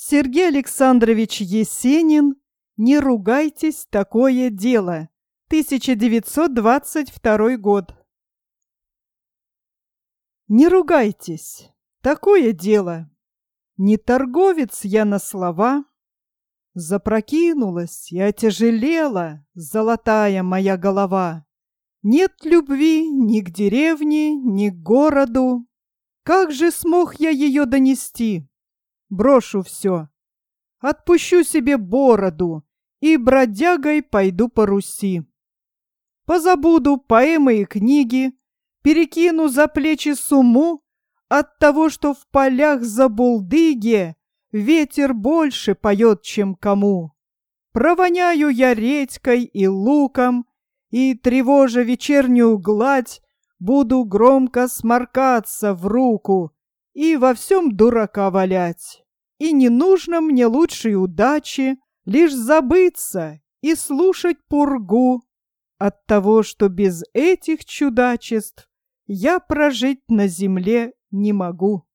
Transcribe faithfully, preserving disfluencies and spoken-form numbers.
Сергей Александрович Есенин «Не ругайтесь, такое дело», тысяча девятьсот двадцать второй год. Не ругайтесь, такое дело. Не торговец я на слова. Запрокинулась и отяжелела золотая моя голова. Нет любви ни к деревне, ни к городу. Как же смог я ее донести? Брошу все, отпущу себе бороду и бродягой пойду по Руси. Позабуду поэмы и книги, перекину за плечи сумму от того, что в полях за булдыги ветер больше поет, чем кому. Провоняю я редькой и луком, и, тревожа вечернюю гладь, буду громко сморкаться в руку и во всем дурака валять. И не нужно мне лучшей удачи, лишь забыться и слушать пургу от того, что без этих чудачеств я прожить на земле не могу.